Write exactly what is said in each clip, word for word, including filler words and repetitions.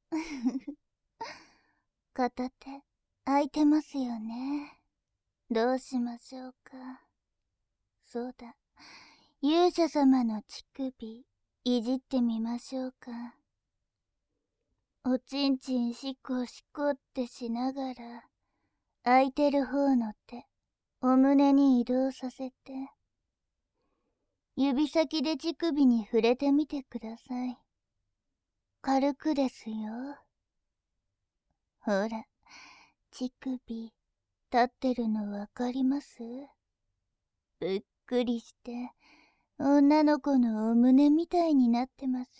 片手空いてますよね。どうしましょうか。そうだ、勇者様の乳首いじってみましょうか。おちんちんしこしこってしながら空いてる方の手お胸に移動させて、指先で乳首に触れてみてください。軽くですよ。ほら、乳首立ってるのわかります？ぷっくりして女の子のお胸みたいになってます。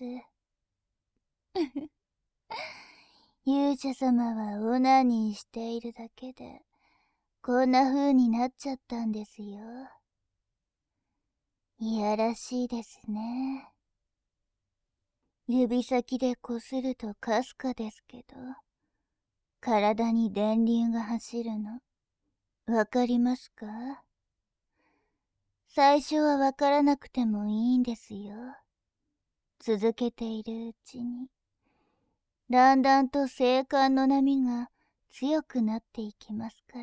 勇者様はオナニーしているだけでこんな風になっちゃったんですよ。いやらしいですね。指先でこするとかすかですけど、体に電流が走るのわかりますか？最初はわからなくてもいいんですよ。続けているうちにだんだんと性感の波が強くなっていきますから。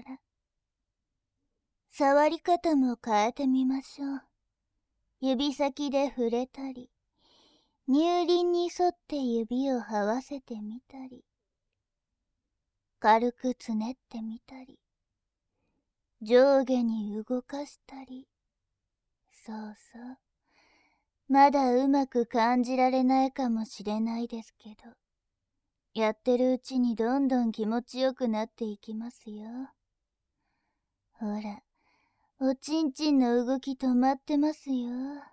触り方も変えてみましょう。指先で触れたり、乳輪に沿って指を這わせてみたり、軽くつねってみたり、上下に動かしたり。そうそう。まだうまく感じられないかもしれないですけど、やってるうちにどんどん気持ちよくなっていきますよ。ほら、おちんちんの動き止まってますよ。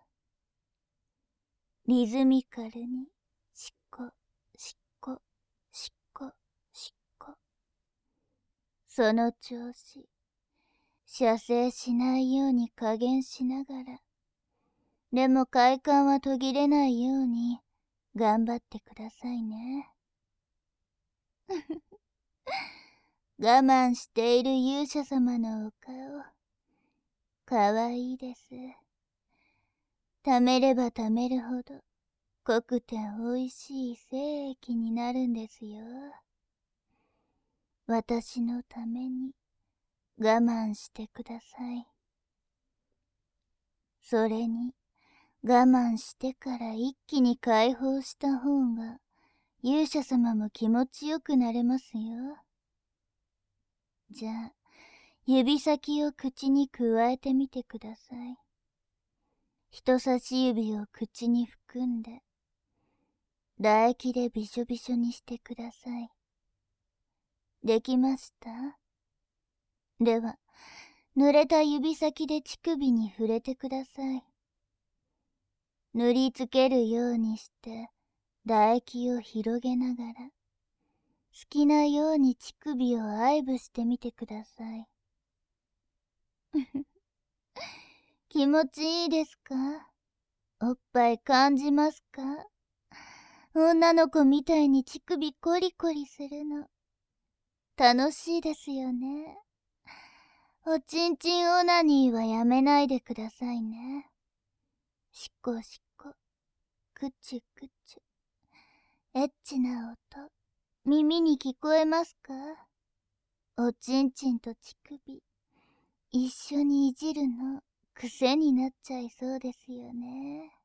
リズミカルに、しっこ、しっこ、しっこ、しっこ。その調子、射精しないように加減しながら、でも快感は途切れないように頑張ってくださいね。我慢している勇者様のお顔、かわいいです。貯めれば貯めるほど濃くておいしい精液になるんですよ。私のために我慢してください。それに我慢してから一気に解放した方が勇者様も気持ちよくなれますよ。じゃあ指先を口にくわえてみてください。人差し指を口に含んで唾液でびしょびしょにしてください。できました？では濡れた指先で乳首に触れてください。塗りつけるようにして唾液を広げながら好きなように乳首を愛撫してみてください。気持ちいいですか？おっぱい感じますか？女の子みたいに乳首コリコリするの楽しいですよね。おちんちんオナニーはやめないでくださいね。しっこしっこ、くちゅくちゅ。エッチな音、耳に聞こえますか？おちんちんと乳首、一緒にいじるの癖になっちゃいそうですよね。